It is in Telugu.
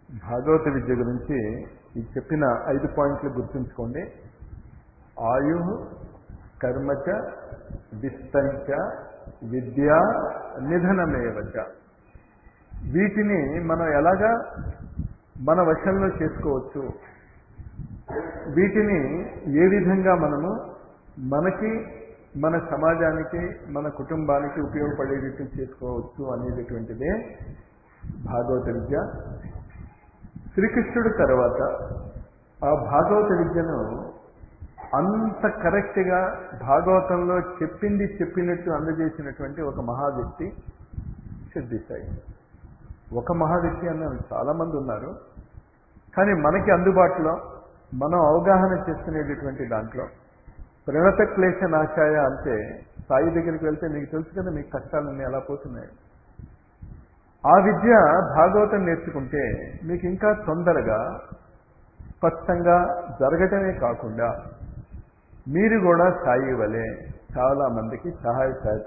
భాగవత విద్య గురించి ఈ చెప్పిన 5 పాయింట్లు గుర్తుంచుకోండి. ఆయు కర్మచ విత్తంచ విద్యా నిధనమేవచ. వీటిని మనం ఎలాగా మన వశంలో చేసుకోవచ్చు, వీటిని ఏ విధంగా మనము మనకి, మన సమాజానికి, మన కుటుంబానికి ఉపయోగపడేటట్టు చేసుకోవచ్చు అనేటటువంటిదే భాగవత విద్య. శ్రీకృష్ణుడు తర్వాత ఆ భాగవత విద్యను అంత కరెక్ట్గా భాగవతంలో చెప్పినట్టు అందజేసినటువంటి ఒక మహావ్యక్తి సిద్ధి సాయి. ఒక మహావ్యక్తి అన్నారు, చాలామంది ఉన్నారు. కానీ మనకి అందుబాటులో మనం అవగాహన చేసుకునేటటువంటి దాంట్లో ప్రణత క్లేశ నాశాయ అంటే సాయి దగ్గరికి వెళ్తే మీకు తెలుసు కదా, మీకు కష్టాలన్నీ ఎలా పోతున్నాయి. ఆ విద్య భాగవతం నేర్చుకుంటే మీకు ఇంకా తొందరగా స్పష్టంగా జరగటమే కాకుండా మీరు కూడా సాయి వలె చాలా మందికి సహాయ